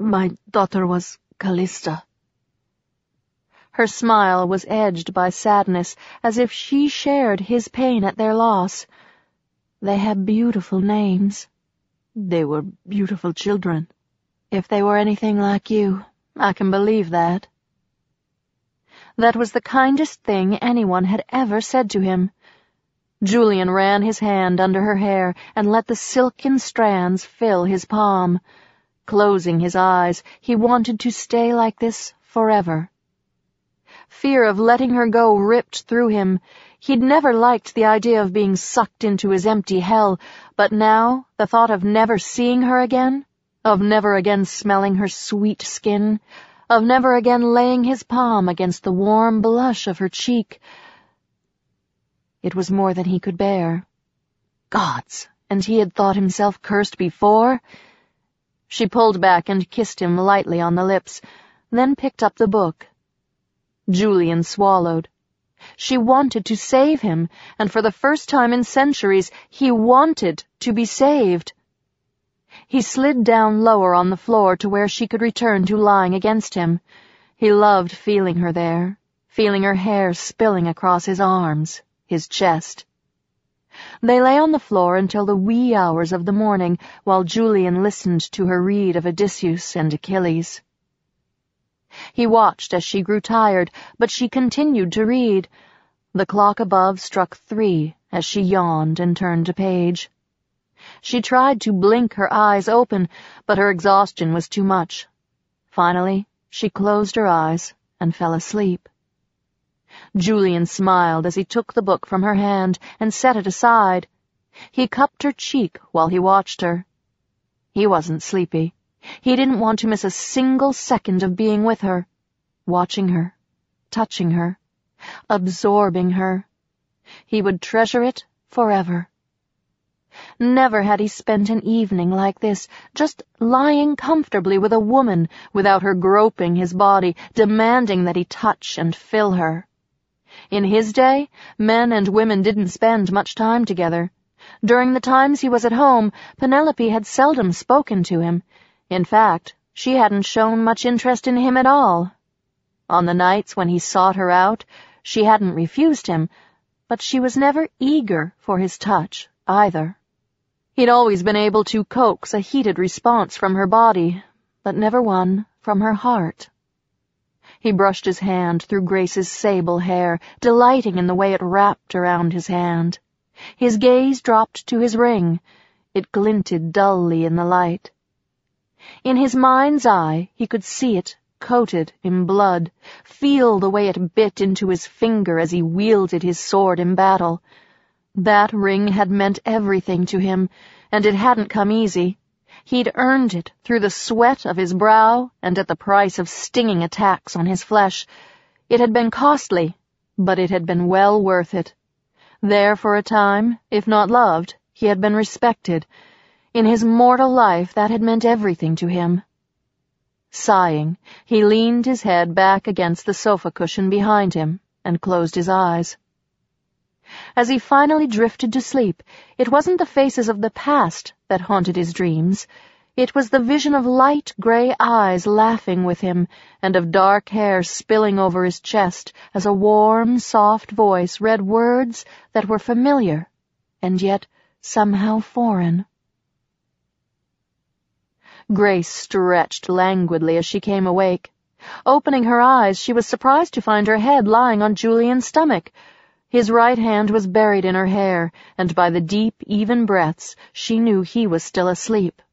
My daughter was Callista. Her smile was edged by sadness, as if she shared his pain at their loss. They had beautiful names. They were beautiful children. If they were anything like you, I can believe that. That was the kindest thing anyone had ever said to him. Julian ran his hand under her hair and let the silken strands fill his palm. Closing his eyes, he wanted to stay like this forever. Fear of letting her go ripped through him. He'd never liked the idea of being sucked into his empty hell, but now the thought of never seeing her again, of never again smelling her sweet skin, of never again laying his palm against the warm blush of her cheek. It was more than he could bear. Gods, and he had thought himself cursed before? She pulled back and kissed him lightly on the lips, then picked up the book. Julian swallowed. She wanted to save him, and for the first time in centuries, he wanted to be saved. He slid down lower on the floor to where she could return to lying against him. He loved feeling her there, feeling her hair spilling across his arms, his chest. They lay on the floor until the wee hours of the morning, while Julian listened to her read of Odysseus and Achilles. He watched as she grew tired, but she continued to read. The clock above struck 3 as she yawned and turned a page. She tried to blink her eyes open, but her exhaustion was too much. Finally, she closed her eyes and fell asleep. Julian smiled as he took the book from her hand and set it aside. He cupped her cheek while he watched her. He wasn't sleepy. He didn't want to miss a single second of being with her, watching her, touching her, absorbing her. He would treasure it forever. Never had he spent an evening like this, just lying comfortably with a woman without her groping his body, demanding that he touch and fill her. In his day, men and women didn't spend much time together. During the times he was at home, Penelope had seldom spoken to him. In fact, she hadn't shown much interest in him at all. On the nights when he sought her out, she hadn't refused him, but she was never eager for his touch, either. He'd always been able to coax a heated response from her body, but never one from her heart. He brushed his hand through Grace's sable hair, delighting in the way it wrapped around his hand. His gaze dropped to his ring. It glinted dully in the light. In his mind's eye, he could see it, coated in blood, feel the way it bit into his finger as he wielded his sword in battle. That ring had meant everything to him, and it hadn't come easy. He'd earned it through the sweat of his brow and at the price of stinging attacks on his flesh. It had been costly, but it had been well worth it. There for a time, if not loved, he had been respected. In his mortal life, that had meant everything to him. Sighing, he leaned his head back against the sofa cushion behind him and closed his eyes. As he finally drifted to sleep, it wasn't the faces of the past that haunted his dreams. It was the vision of light gray eyes laughing with him and of dark hair spilling over his chest as a warm, soft voice read words that were familiar and yet somehow foreign. Grace stretched languidly as she came awake. Opening her eyes, she was surprised to find her head lying on Julian's stomach. His right hand was buried in her hair, and by the deep, even breaths, she knew he was still asleep.